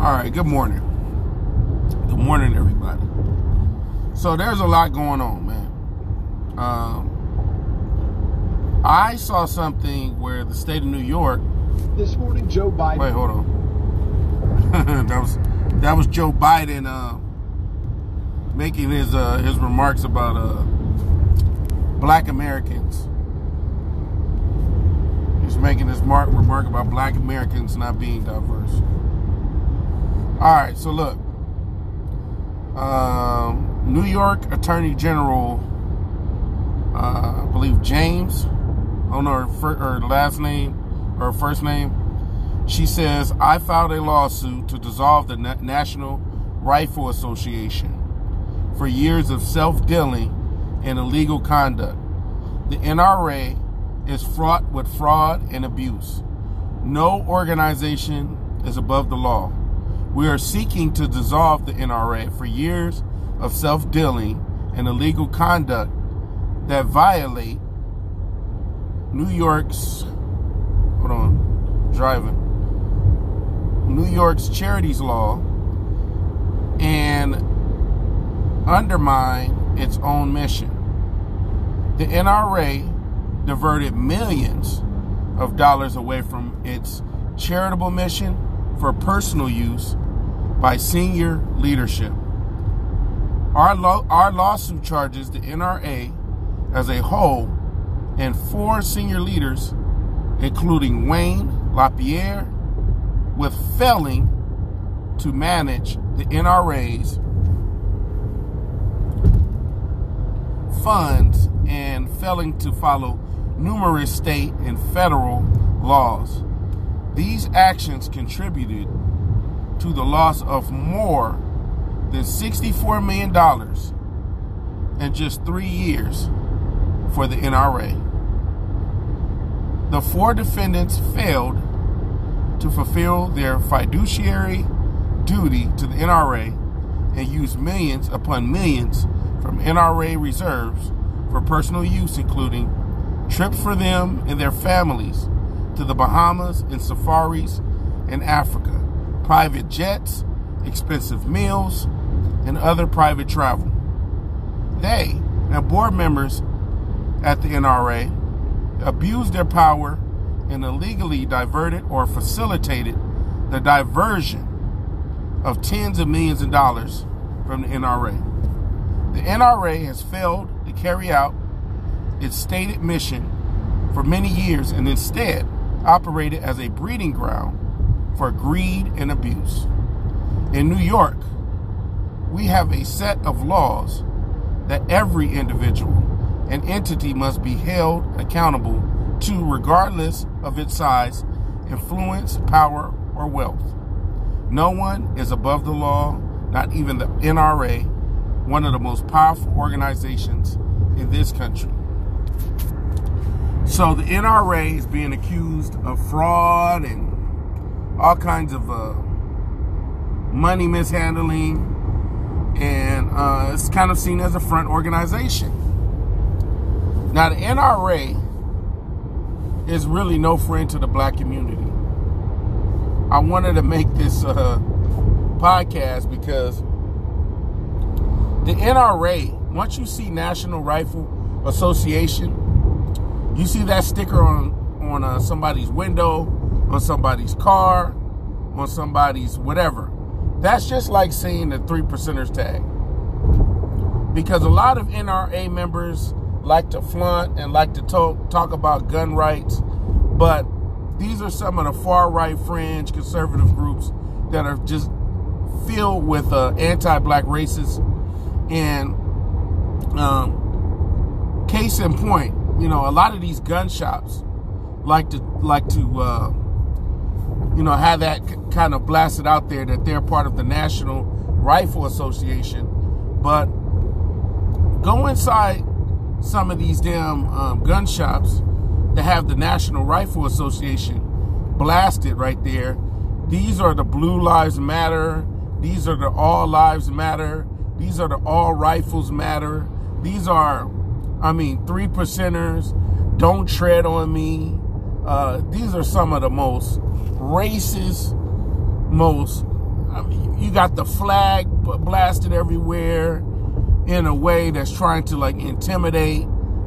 All right, good morning. Good morning, everybody. So there's a lot going on, man. I saw something where the state of New York. This morning, Joe Biden. Wait, hold on. that was Joe Biden making his remarks about Black Americans. He's making his remark about Black Americans not being diverse. All right, so look. New York Attorney General, I believe James, I don't know her last name or her first name. She says, I filed a lawsuit to dissolve the National Rifle Association for years of self-dealing and illegal conduct. The NRA is fraught with fraud and abuse. No organization is above the law. We are seeking to dissolve the NRA for years of self-dealing and illegal conduct that violate New York's charities law and undermine its own mission. The NRA diverted millions of dollars away from its charitable mission for personal use by senior leadership. Our lawsuit charges the NRA as a whole and 4 senior leaders, including Wayne LaPierre, with failing to manage the NRA's funds and failing to follow numerous state and federal laws. These actions contributed to the loss of more than $64 million in just 3 years for the NRA. The 4 defendants failed to fulfill their fiduciary duty to the NRA and used millions upon millions from NRA reserves for personal use, including trips for them and their families to the Bahamas and safaris in Africa, private jets, expensive meals, and other private travel. They and board members at the NRA abused their power and illegally diverted or facilitated the diversion of tens of millions of dollars from the NRA. The NRA has failed to carry out its stated mission for many years and instead operated as a breeding ground for greed and abuse. In New York, we have a set of laws that every individual and entity must be held accountable to regardless of its size, influence, power, or wealth. No one is above the law, not even the NRA, one of the most powerful organizations in this country. So the NRA is being accused of fraud and all kinds of money mishandling, and it's kind of seen as a front organization. Now, the NRA is really no friend to the Black community. I wanted to make this podcast because the NRA, once you see National Rifle Association, you see that sticker on somebody's window, on somebody's car, on somebody's whatever. That's just like seeing the 3%ers tag. Because a lot of NRA members like to flaunt and like to talk about gun rights, but these are some of the far-right fringe conservative groups that are just filled with anti-Black racists. And case in point, you know, a lot of these gun shops like to have that kind of blasted out there that they're part of the National Rifle Association. But go inside some of these damn gun shops that have the National Rifle Association blasted right there. These are the Blue Lives Matter. These are the All Lives Matter. These are the All Rifles Matter. These are, 3%ers. Don't tread on me. These are some of the most racist, most you got the flag blasted everywhere in a way that's trying to like intimidate,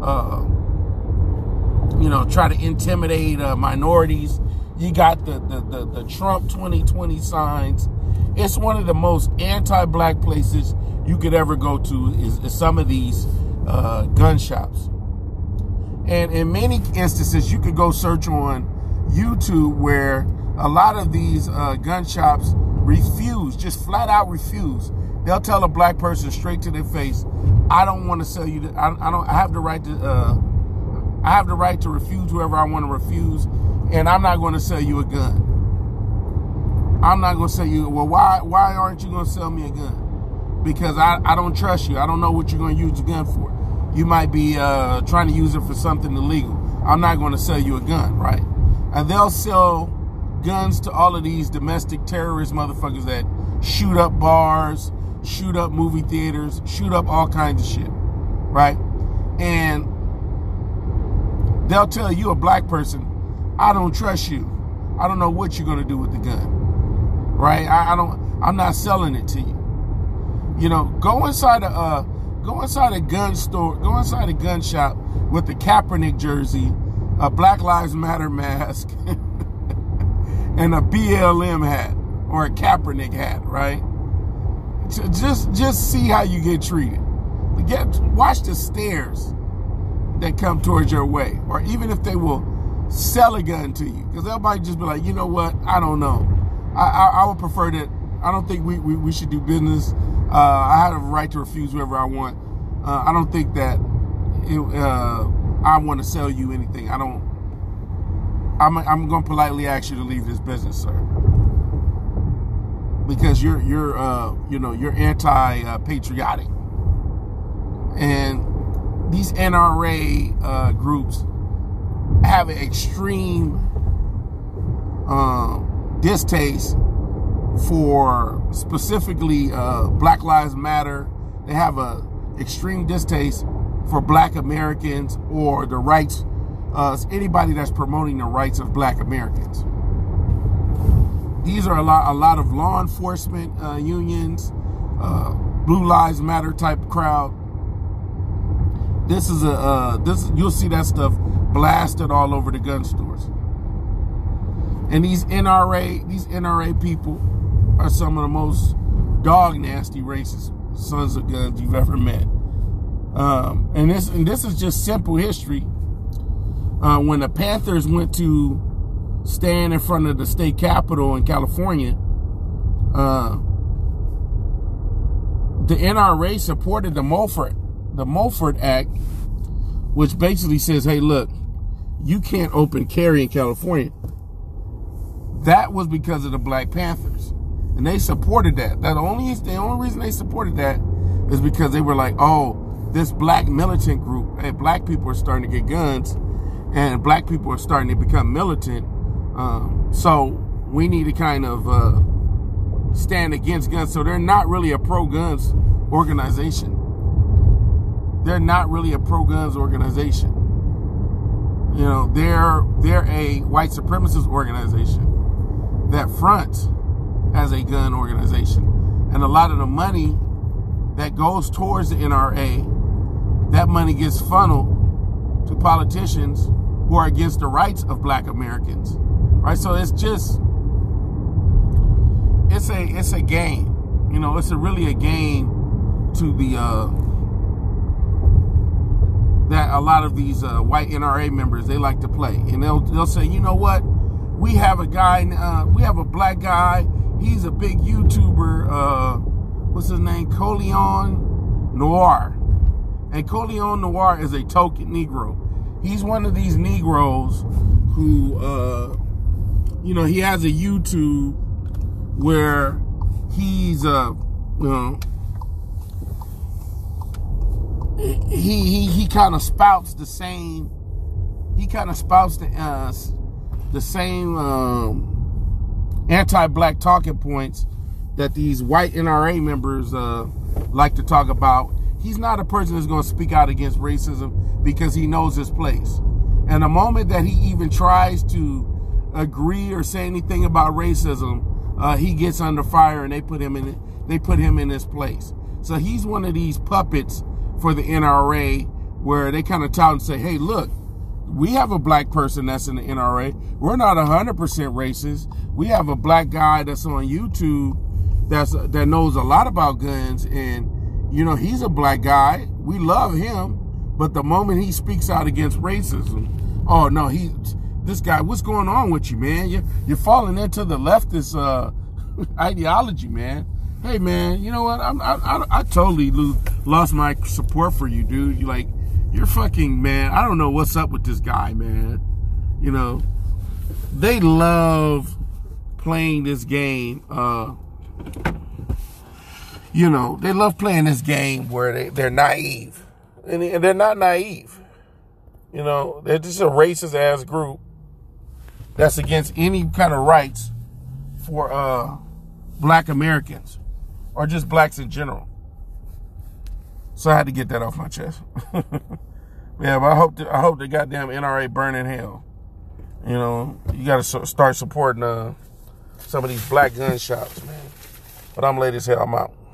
try to intimidate minorities. You got the Trump 2020 signs. It's one of the most anti-black places you could ever go to is some of these gun shops. And in many instances, you could go search on YouTube where a lot of these gun shops refuse, just flat out refuse. They'll tell a black person straight to their face, "I don't want to sell you. I have the right to. I have the right to refuse whoever I want to refuse, and I'm not going to sell you a gun. I'm not going to sell you. Well, why aren't you going to sell me a gun? Because I don't trust you. I don't know what you're going to use the gun for. You might be trying to use it for something illegal. I'm not going to sell you a gun, right?" And they'll sell guns to all of these domestic terrorist motherfuckers that shoot up bars, shoot up movie theaters, shoot up all kinds of shit, right? And they'll tell you, a black person, "I don't trust you. I don't know what you're going to do with the gun," right? I'm not selling it to you. Go inside a gun store, go inside a gun shop with the Kaepernick jersey, a Black Lives Matter mask, and a BLM hat or a Kaepernick hat, right? Just see how you get treated. Watch the stares that come towards your way, or even if they will sell a gun to you, because everybody just be like, "You know what? I don't know. I would prefer that. I don't think we should do business. I have a right to refuse whoever I want. I don't think that I want to sell you anything. I'm going to politely ask you to leave this business, sir, because you're anti-patriotic." And these NRA groups have an extreme distaste for specifically Black Lives Matter. They have a extreme distaste for Black Americans or the rights, anybody that's promoting the rights of Black Americans. These are a lot of law enforcement unions, Blue Lives Matter type crowd. This is you'll see that stuff blasted all over the gun stores. And these NRA people are some of the most dog nasty racist sons of guns you've ever met. And this is just simple history. When the Panthers went to stand in front of the state capitol in California, the NRA supported the Mulford Act, which basically says, "Hey, look, you can't open carry in California." That was because of the Black Panthers, and they supported that. The only reason they supported that is because they were like, "Oh, this black militant group, hey, black people are starting to get guns, and black people are starting to become militant. So we need to kind of stand against guns." So they're not really a pro-guns organization. They're not really a pro-guns organization. They're a white supremacist organization that fronts as a gun organization. And a lot of the money that goes towards the NRA, that money gets funneled to politicians who are against the rights of Black Americans, right? So it's a game. It's really a game to the that a lot of these white NRA members, they like to play. And they'll say, "You know what? We have a black guy. He's a big YouTuber. What's his name? Coleon Noir." And Coleon Noir is a token Negro. He's one of these Negroes who, he has a YouTube where he's, he kind of spouts the same. He kind of spouts the same anti-black talking points that these white NRA members like to talk about. He's not a person that's going to speak out against racism because he knows his place. And the moment that he even tries to agree or say anything about racism, he gets under fire and they put him in his place. So he's one of these puppets for the NRA, where they kind of tout and say, hey, look, we have a black person that's in the NRA. We're not 100% racist. We have a black guy that's on YouTube that knows a lot about guns, and you know, he's a black guy. We love him, but the moment he speaks out against racism, oh no, this guy, what's going on with you, man? You're falling into the leftist ideology, man. Hey, man, you know what? I totally lost my support for you, dude. You're fucking, man. I don't know what's up with this guy, man. You know, they love playing this game. You know, they love playing this game where they're naive, and they're not naive. You know, they're just a racist ass group that's against any kind of rights for black Americans or just blacks in general. So I had to get that off my chest. Yeah, but I hope the goddamn NRA burn in hell. You know, you got to start supporting some of these black gun shops, man. But I'm late as hell. I'm out.